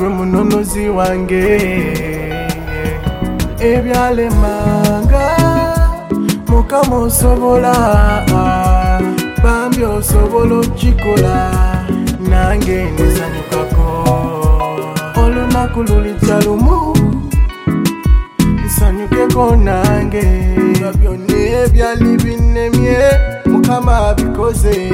gwe munonozi wange ebyalemanga Mukama osobola bambi osobola okikola nange nisanyukako olunaku lulija lumu nisanyukeko nange byonna ebyali binnemye Mukama abikoze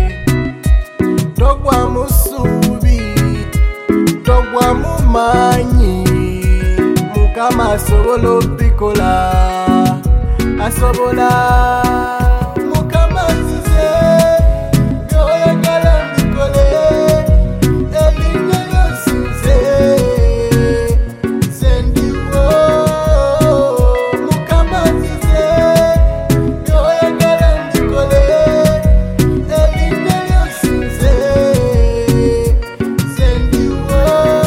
togwa mu ssuubi togwa mu maanyi Mukama asobola obikola asobola Mukama nzize byoyagala mbikole ebintu byonsinze sendiwo Mukama nzize byoyagala mbikole ebintu byonsinze sendiwo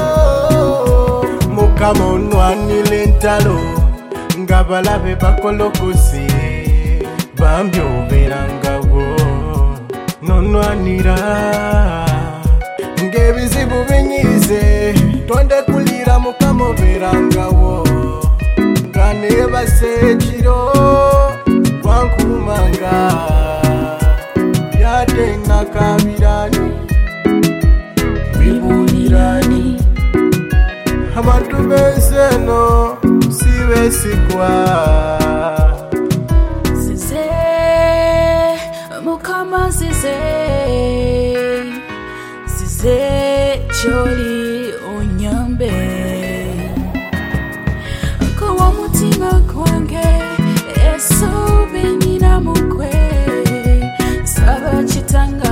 Mukama onwanira entalo nga balabe bakolokose bambi obeerangawo nonwanira ng'ebizibu binyiize tondekulira Mukama obeerangawo nga neebase ekiro wankuumanga yate nakabirani bibuulirani abantu b'ensi eno sibesigwa Zize Mukama zize Zize choli onyambe Kwa mutima kwange esubi nina mukwe Saba chitanga